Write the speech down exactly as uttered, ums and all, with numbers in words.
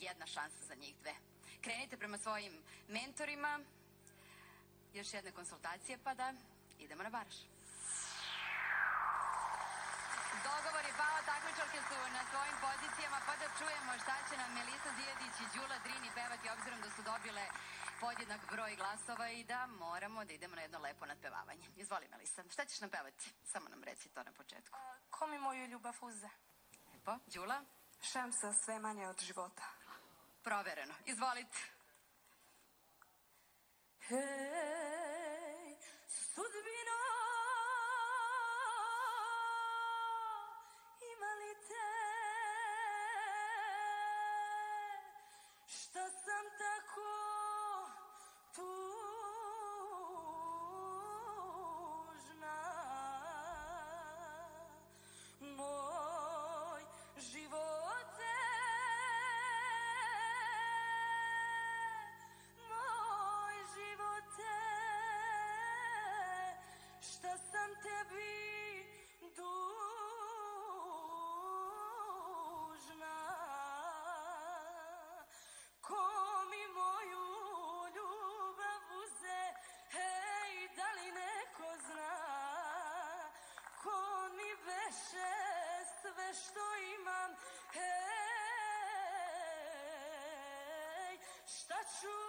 jedna šansa za njih dve. Krenite prema svojim mentorima. Još jedna konsultacija pa da idemo na baraž. Dogovor je pao, takmičarke su na svojim pozicijama, pa da čujemo šta će nam Melisa Zijadić i Đula Drini pevati, obzirom da su dobile podjednak broj glasova i da moramo da idemo na jedno lepo nadpevavanje. Izvoli, Melisa, šta ćeš nam pevati? Samo nam reci to na početku. A, ko mi moju ljubav uze? Lepo, Đula? Šemsa sve manje od života. Provereno, izvolite. Hej, sudbino, ima li te, šta sam tako tužna, moj živote, moj živote, šta sam tebi dužna, ko mi moju ljubav uze, hej, da li neko zna, ko mi veše sve što imam, hej, šta ću